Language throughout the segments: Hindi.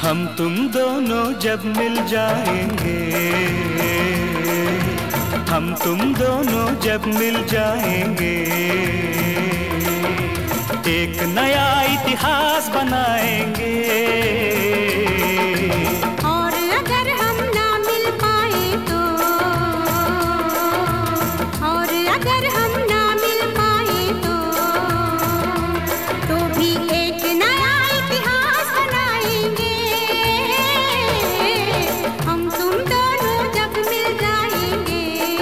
हम तुम दोनों जब मिल जाएंगे, हम तुम दोनों जब मिल जाएंगे, एक नया इतिहास बनाएंगे। और अगर हम ना मिल पाए तो, और अगर हम ना मिल पाए तो भी एक नया इतिहास बनाएंगे। हम तुम दोनों जब मिल जाएंगे।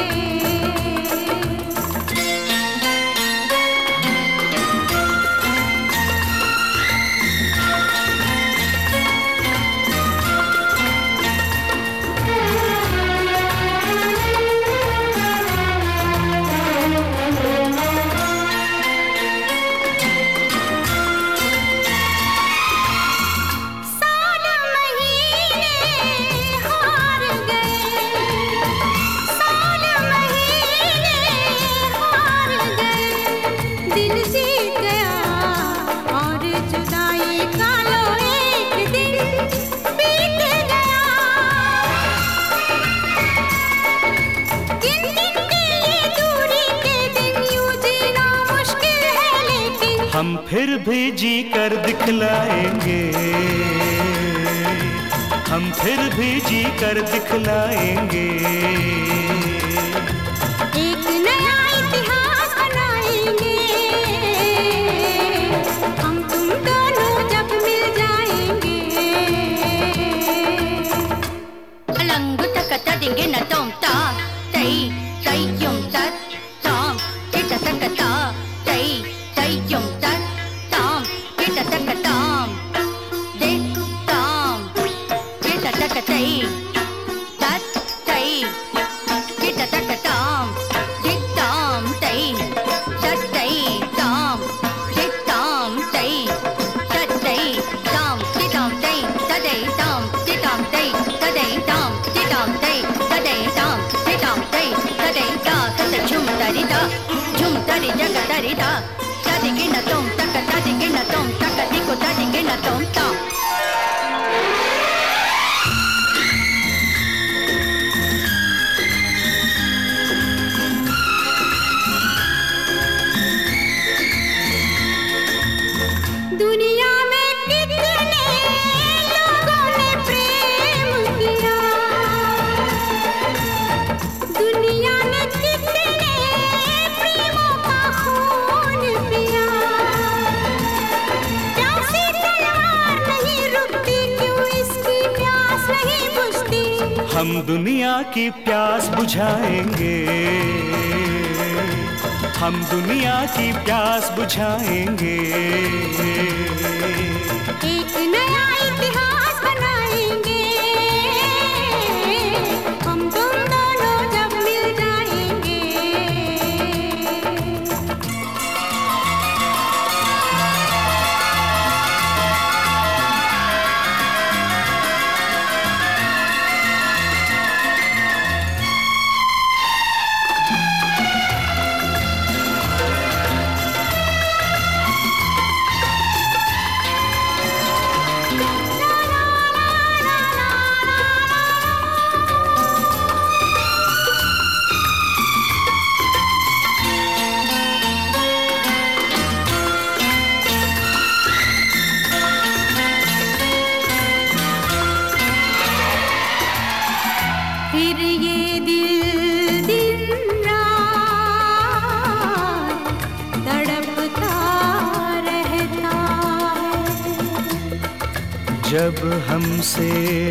हम फिर भी जी कर दिखलाएंगे, हम फिर भी जी कर दिखलाएंगे। एक नया इतिहास बनाएंगे। हम तुम दोनों जब मिल जाएंगे। अलंग तकता देंगे न तोमता तई तई युम तत तोम किता तकता तई तई युम तत तोम किता तकताम दे तोम किता तकतई तत तई किता तकताम दे तोम तई तत तई तोम दे तोम तई तत तई तोम दे तोम तई तदई तोम दे तोम तई तदई तोम दे तोम तई तदई तोम दे तोम तई तदई ता तत झुम तरी जग तरी ता तदिगे न तोम तक तदिगे न तोम तक दिको तदिगे न तोम ता। दुनिया में कितने लोगों ने प्रेम किया, दुनिया ने कितने प्रेमों का खून पिया। प्यासी तलवार नहीं रुकती, क्यों इसकी प्यास नहीं बुझती। हम दुनिया की प्यास बुझाएंगे, हम दुनिया की प्यास बुझाएंगे। एक नया इतिहास बनाएंगे। हम तुम दोनों जब मिल जाएंगे। फिर ये दिल दिन रात तड़पता रहता है। जब हमसे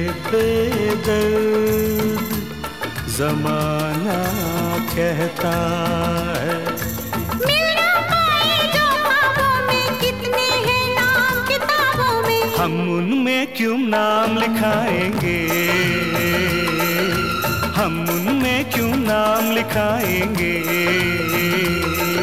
बेदर्द ज़माना कहता है। मिल ना पाए जो ख्वाबों में, कितने हैं नाम किताबों में। हम उनमें क्यों नाम लिखाएंगे, हम उनमें क्यों नाम लिखाएंगे।